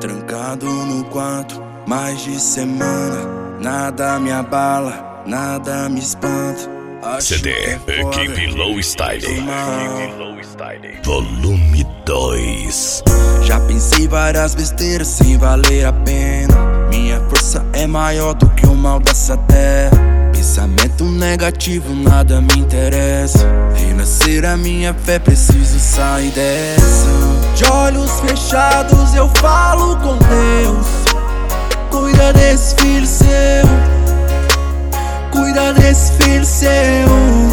Trancado no quarto, mais de semana. Nada me abala, nada me espanta. CD Equipe Low Style Volume 2. Já pensei várias besteiras sem valer a pena. Minha força é maior do que o mal dessa terra. Pensamento negativo, nada me interessa. Renascer a minha fé, preciso sair dessa. De olhos fechados eu falo com Deus. Cuida desse filho seu, cuida desse filho seu.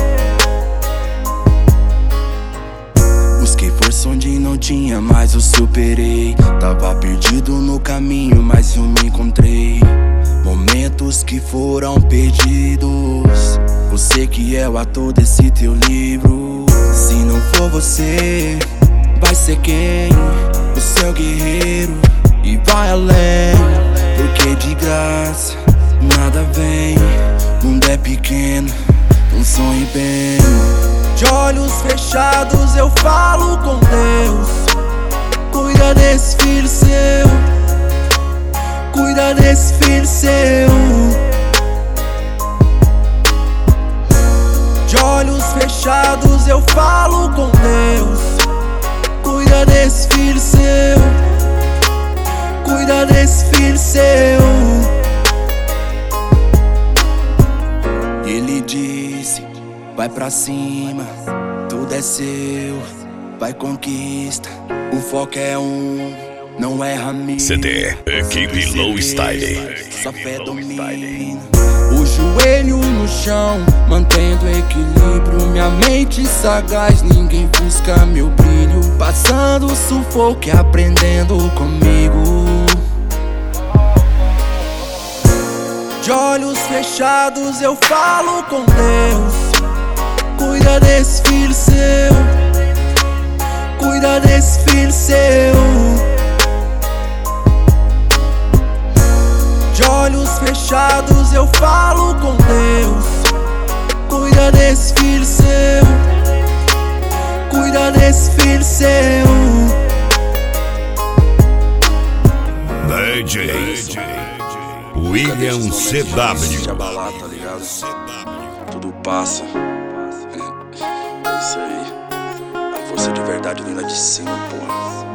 Busquei força onde não tinha, mas eu superei. Tava perdido no caminho, mas eu me encontrei. Momentos que foram perdidos. Você que é o ator desse teu livro. Se não for você, vai ser quem? O seu guerreiro. E vai além, porque de graça nada vem. O mundo é pequeno, não sonhe bem. De olhos fechados eu falo com Deus. Cuida desse filho seu, cuida desse filho seu. De olhos fechados eu falo com Deus. Cuida desse filho seu, cuida desse filho seu. Ele disse, vai pra cima, tudo é seu, vai conquista. O foco é não erra mira. CD Equipe Low Style. Sua fé domina. O joelho no chão, mantendo equilíbrio. Minha mente sagaz, ninguém busca meu brilho. Passando sufoco e aprendendo comigo. De olhos fechados eu falo com Deus. Cuida desse filho seu, cuida desse filho seu. De olhos fechados eu falo com Deus. Cuida desse filho seu, cuida desse filho seu. DJ William CW. Abalar, tá ligado? Tudo passa. É isso aí. A força de verdade vem lá de cima, porra.